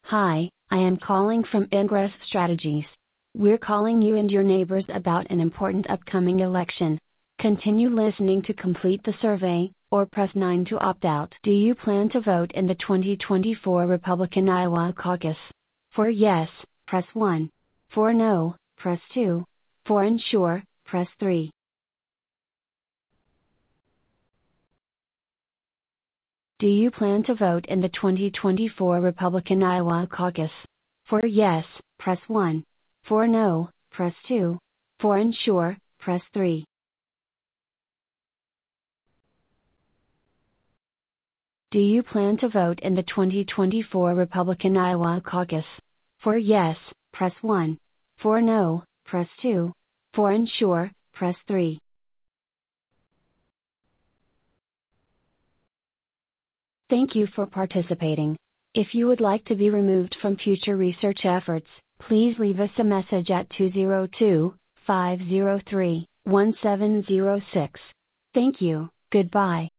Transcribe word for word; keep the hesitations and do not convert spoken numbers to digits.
Hi, I am calling from Ingress Strategies. We're calling you and your neighbors about an important upcoming election. Continue listening to complete the survey, or press nine to opt out. Do you plan to vote in the twenty twenty-four Republican Iowa caucus? For yes, press one. For no, press two. For unsure, press three. Do you plan to vote in the twenty twenty-four Republican Iowa caucus? For yes, press one. For no, press two. For unsure, press three. Do you plan to vote in the twenty twenty-four Republican Iowa caucus? For yes, press one. For no, press two. For unsure, press three. Thank you for participating. If you would like to be removed from future research efforts, please leave us a message at two zero two, five zero three, one seven zero six. Thank you, goodbye.